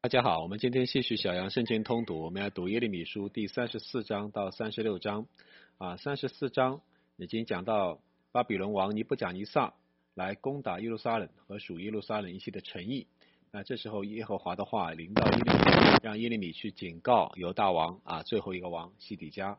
大家好，我们今天继续小杨圣经通读，我们要读耶利米书第34章到36章。34章已经讲到巴比伦王尼布甲尼撒来攻打耶路撒冷和属耶路撒冷一切的城邑。那这时候耶和华的话临到耶利米，让耶利米去警告犹大王最后一个王西底家。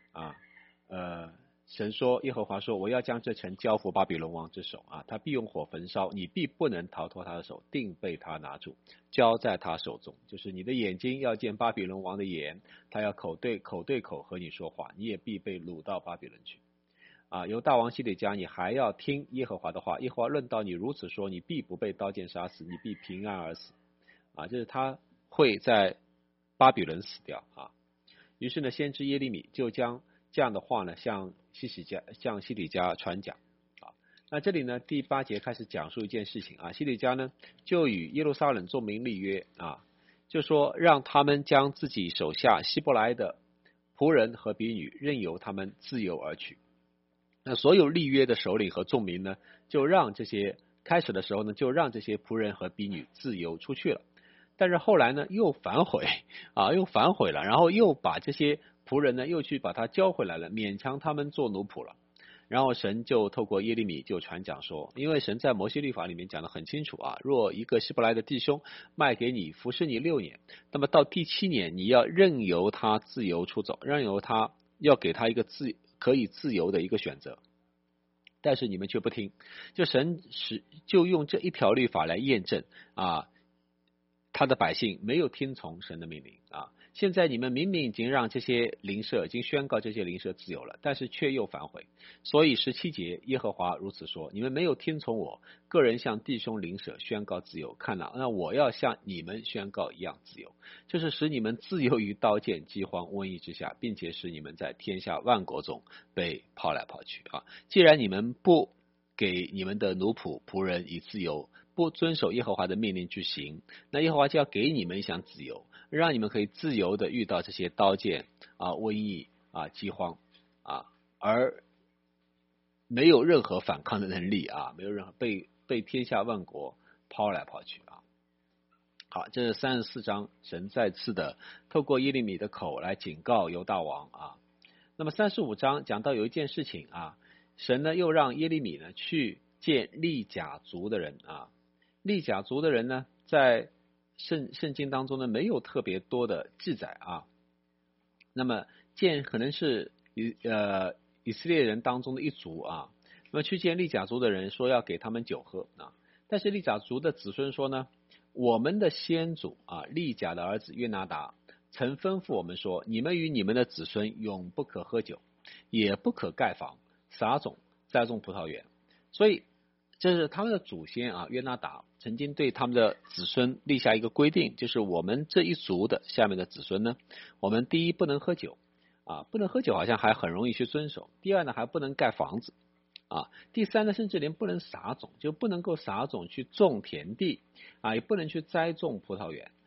神说，耶和华说，我要将这城交付巴比伦王之手他必用火焚烧，你必不能逃脱他的手，定被他拿住，交在他手中。就是你的眼睛要见巴比伦王的眼，他要口对口和你说话，你也必被掳到巴比伦去。犹大王西底家，你还要听耶和华的话，耶和华论到你如此说，你必不被刀剑杀死，你必平安而死。就是他会在巴比伦死掉于是呢，先知耶利米就将这样的话呢向西底家传讲那这里呢第8节开始讲述一件事情西底家呢就与耶路撒冷众民立约就说让他们将自己手下希伯来的仆人和婢女任由他们自由而取。那所有立约的首领和众民呢，就让这些开始的时候呢，就让这些仆人和婢女自由出去了。但是后来呢，又反悔了，然后又把这些仆人呢，又去把他交回来了，勉强他们做奴仆了。然后神就透过耶利米就传讲说，因为神在摩西律法里面讲得很清楚若一个希伯来的弟兄卖给你服侍你6年，那么到第7年你要任由他自由出走，任由他要给他一个可以自由的一个选择。但是你们却不听，神就用这一条律法来验证他的百姓没有听从神的命令现在你们明明已经让这些邻舍已经宣告这些邻舍自由了，但是却又反悔。所以17节耶和华如此说，你们没有听从我，个人向弟兄邻舍宣告自由，看那我要向你们宣告一样自由，就是使你们自由于刀剑饥荒瘟疫之下，并且使你们在天下万国中被抛来抛去既然你们不给你们的奴仆仆人以自由，不遵守耶和华的命令去行，那耶和华就要给你们一项自由，让你们可以自由的遇到这些刀剑瘟疫饥荒而没有任何反抗的能力没有任何被天下万国抛来抛去好，这是34章神再次的透过耶利米的口来警告犹大王那么35章讲到有一件事情神呢又让耶利米呢去见利甲族的人利甲族的人呢在圣经当中呢没有特别多的记载那么见可能是以色列人当中的一族那么去见利甲族的人说要给他们酒喝但是利甲族的子孙说呢，我们的先祖利甲的儿子约拿达曾吩咐我们说，你们与你们的子孙永不可喝酒，也不可盖房撒种栽种葡萄园。所以这是他们的祖先约拿达曾经对他们的子孙立下一个规定，就是我们这一族的下面的子孙呢，我们第一不能喝酒不能喝酒好像还很容易去遵守，第二呢还不能盖房子第三呢甚至连不能撒种，就不能够撒种去种田地也不能去栽种葡萄园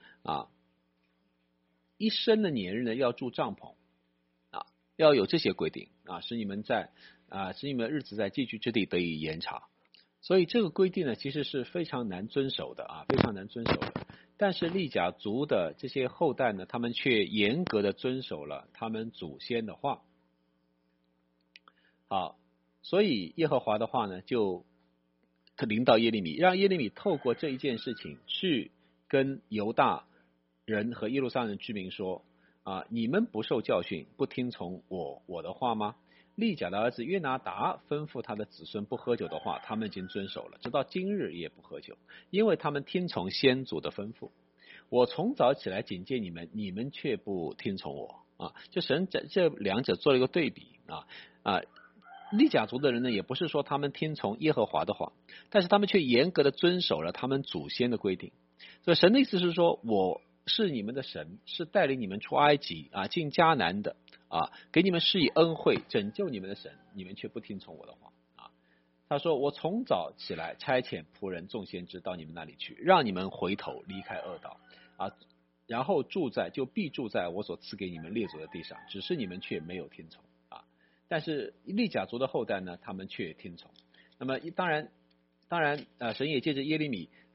一生的年日呢要住帐篷要有这些规定使你们的日子在寄居之地得以延长。所以这个规定呢其实是非常难遵守的非常难遵守的。但是利甲族的这些后代呢，他们却严格的遵守了他们祖先的话好，所以耶和华的话呢就临到耶利米，让耶利米透过这一件事情去跟犹大人和耶路撒冷居民说你们不受教训，不听从我的话吗？利甲的儿子约拿达吩咐他的子孙不喝酒的话，他们已经遵守了，直到今日也不喝酒，因为他们听从先祖的吩咐。我从早起来警戒你们，你们却不听从我就神这两者做了一个对比利甲族的人呢，也不是说他们听从耶和华的话，但是他们却严格的遵守了他们祖先的规定。所以神的意思是说，我是你们的神，是带领你们出埃及进迦南的给你们施以恩惠拯救你们的神，你们却不听从我的话他说我从早起来差遣仆人众先知到你们那里去，让你们回头离开恶道然后必住在我所赐给你们列祖的地上，只是你们却没有听从但是利甲族的后代呢，他们却听从。那么当然神也借着耶利米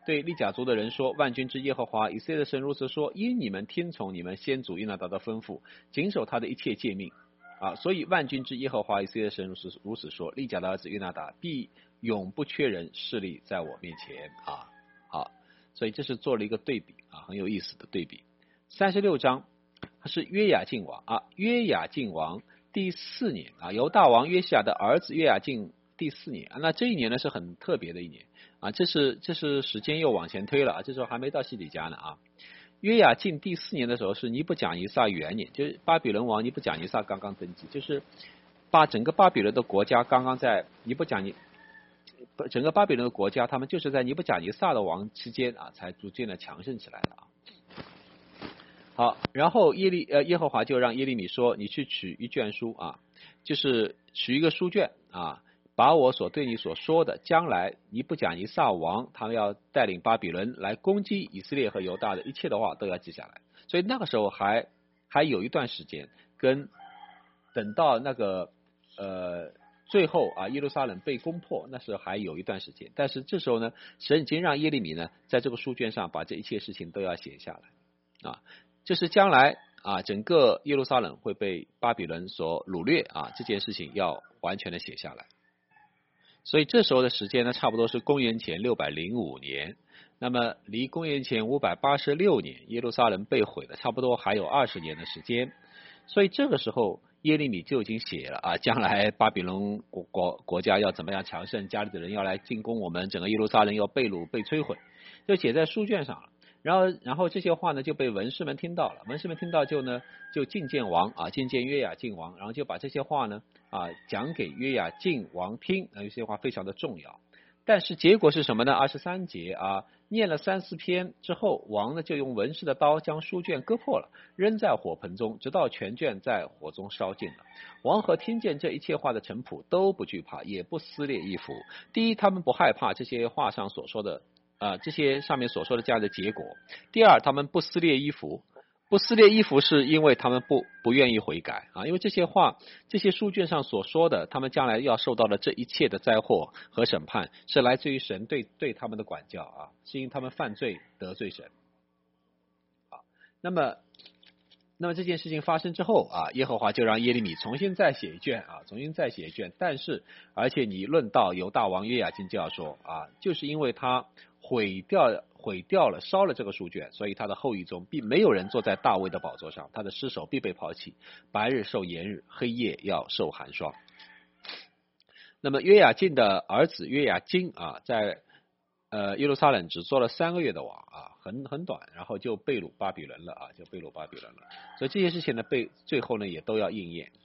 对利甲族的人说，万军之耶和华以色列的神如此说，因你们听从你们先祖约拿达的吩咐，谨守他的一切诫命啊，所以万军之耶和华以色列的神如此说，利甲的儿子约拿达必永不缺人势力在我面前啊。好，所以这是做了一个对比啊，很有意思的对比。36章是约雅敬王啊，约雅敬王第4年啊，犹大王约西亚的儿子约雅敬第4年啊，那这一年呢是很特别的一年啊，这是时间又往前推了啊，这时候还没到西底家呢啊。约雅敬第4年的时候是尼布甲尼撒元年，就是巴比伦王尼布甲尼撒刚刚登基，就是把整个巴比伦的国家刚刚在整个巴比伦的国家，他们就是在尼布甲尼撒的王期间啊，才逐渐的强盛起来的啊。好，然后耶和华就让耶利米说，你去取一卷书啊，就是取一个书卷啊，把我所对你所说的将来尼布甲尼撒王他们要带领巴比伦来攻击以色列和犹大的一切的话都要记下来。所以那个时候还有一段时间，等到那个最后啊耶路撒冷被攻破，那是还有一段时间。但是这时候呢，神已经让耶利米呢在这个书卷上把这一切事情都要写下来啊。就是将来啊，整个耶路撒冷会被巴比伦所掳掠啊，这件事情要完全的写下来。所以这时候的时间呢，差不多是公元前605年，那么离公元前586年耶路撒冷被毁的差不多还有20年的时间。所以这个时候耶利米就已经写了啊，将来巴比伦国家要怎么样强盛，家里的人要来进攻我们，整个耶路撒冷要被掳被摧毁，就写在书卷上了。然后这些话呢就被文士们听到了，文士们听到就觐见王啊，觐见约雅敬王，然后就把这些话呢讲给约雅敬王听，有些话非常的重要。但是结果是什么呢？23节啊，念了3-4篇之后，王呢就用文士的刀将书卷割破了，扔在火盆中，直到全卷在火中烧尽了。王和听见这一切话的臣仆都不惧怕，也不撕裂衣服。第一，他们不害怕这些话上所说的这些上面所说的这样的结果。第二，他们不撕裂衣服，不撕裂衣服是因为他们不愿意悔改啊，因为这些话，这些书卷上所说的，他们将来要受到的这一切的灾祸和审判，是来自于神对他们的管教啊，是因为他们犯罪得罪神。好，那么这件事情发生之后啊，耶和华就让耶利米重新再写一卷啊，但是而且你论到犹大王约雅敬就要说啊，就是因为他毁掉了烧了这个书卷，所以他的后裔中必没有人坐在大卫的宝座上，他的尸首必被抛弃，白日受炎日，黑夜要受寒霜。那么约雅敬的儿子约雅斤啊，在耶路撒冷只做了3个月的王啊，很短，然后就被掳巴比伦了啊，所以这些事情呢，最后呢也都要应验。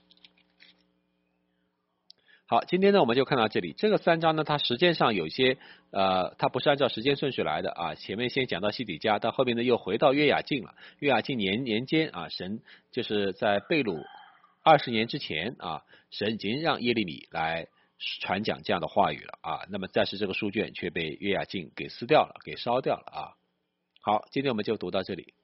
好，今天呢我们就看到这里。这个3章呢，它时间上有些它不是按照时间顺序来的啊。前面先讲到西底家，到后面呢又回到约雅敬了。约雅敬年间啊，神就是在被掳20年之前啊，神已经让耶利米来传讲这样的话语了啊。那么但是这个书卷却被约雅敬给撕掉了，给烧掉了啊。好，今天我们就读到这里。